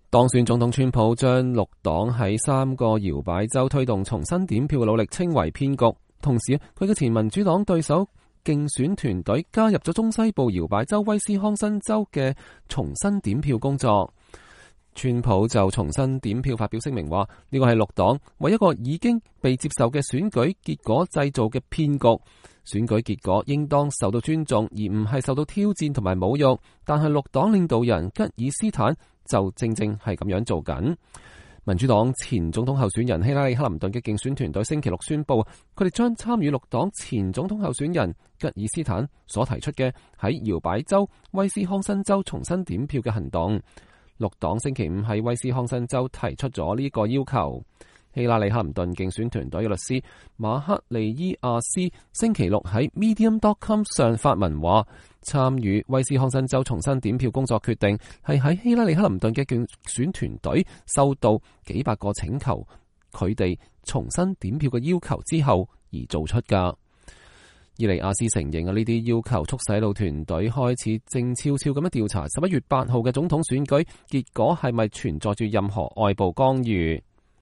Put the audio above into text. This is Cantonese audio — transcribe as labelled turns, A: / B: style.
A: 當選總統川普將綠黨喺3個搖擺州推動重新點票嘅努力稱為騙局，同時佢嘅前民主黨對手競選團隊加入咗中西部搖擺州威斯康辛州嘅重新點票工作。川普就重新點票發表聲明話，呢個係綠黨為一個已經被接受嘅選舉結果製造嘅騙局，選舉結果應當受到尊重，而唔係受到挑戰同埋侮辱。但係綠黨領導人吉爾斯坦就正正係咁樣做緊。民主黨前總統候選人希拉里克林頓嘅競選團隊星期六宣布，佢哋將參與綠黨前總統候選人吉爾斯坦所提出嘅喺搖擺州威斯康辛州重新點票嘅行動。綠黨星期五喺威斯康辛州提出咗呢個要求。希拉里克林頓競選團隊嘅律師馬克利伊亞斯星期六喺 Medium.com 上發文話，參與威斯康辛州重新點票工作決定係喺希拉里克林頓嘅競選團隊收到幾百個請求佢哋重新點票嘅要求之後而做出㗎。伊利亞斯承認呢啲要求促使到團隊開始靜悄悄咁樣調查11月8號嘅總統選舉結果係咪存在住任何外部干預。